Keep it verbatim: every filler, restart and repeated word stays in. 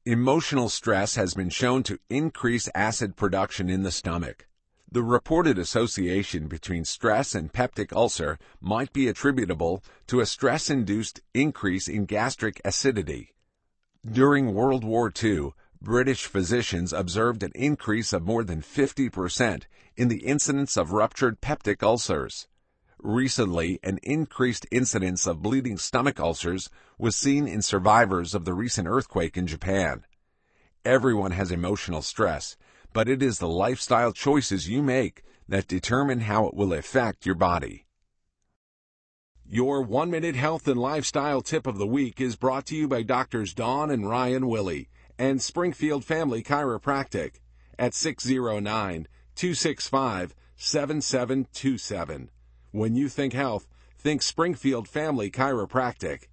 Emotional stress has been shown to increase acid production in the stomach. The reported association between stress and peptic ulcer might be attributable to a stress-induced increase in gastric acidity. During World War Two, British physicians observed an increase of more than fifty percent in the incidence of ruptured peptic ulcers. Recently, an increased incidence of bleeding stomach ulcers was seen in survivors of the recent earthquake in Japan. Everyone has emotional stress, but it is the lifestyle choices you make that determine how it will affect your body. Your one-minute health and lifestyle tip of the week is brought to you by Doctors Dawn and Ryan Willie and Springfield Family Chiropractic at six oh nine, two six five, seven seven two seven. When you think health, think Springfield Family Chiropractic.